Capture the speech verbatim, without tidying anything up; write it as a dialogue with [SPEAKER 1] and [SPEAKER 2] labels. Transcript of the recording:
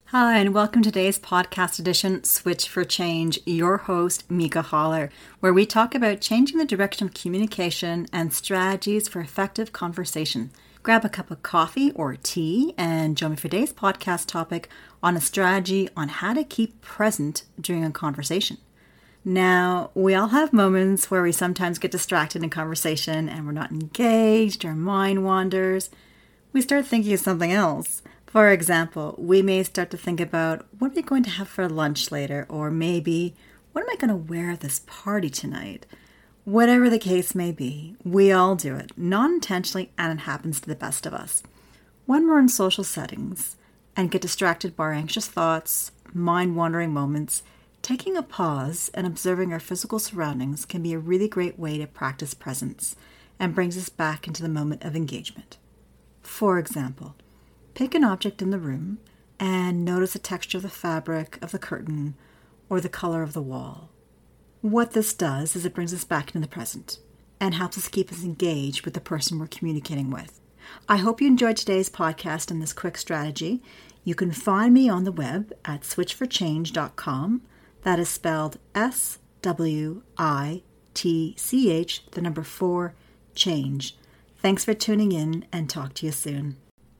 [SPEAKER 1] Hi, and welcome to today's podcast edition, Switch for Change, your host, Mika Holler, where we talk about changing the direction of communication and strategies for effective conversation. Grab a cup of coffee or tea and join me for today's podcast topic on a strategy on how to keep present during a conversation. Now, we all have moments where we sometimes get distracted in conversation and we're not engaged, our mind wanders. We start thinking of something else. For example, we may start to think about what are we going to have for lunch later, or maybe what am I going to wear at this party tonight? Whatever the case may be, we all do it, non-intentionally, and it happens to the best of us. When we're in social settings and get distracted by our anxious thoughts, mind-wandering moments, taking a pause and observing our physical surroundings can be a really great way to practice presence and brings us back into the moment of engagement. For example, pick an object in the room and notice the texture of the fabric of the curtain or the color of the wall. What this does is it brings us back into the present and helps us keep us engaged with the person we're communicating with. I hope you enjoyed today's podcast and this quick strategy. You can find me on the web at switch for change dot com. That is spelled S W I T C H, the number four, change. Thanks for tuning in and talk to you soon.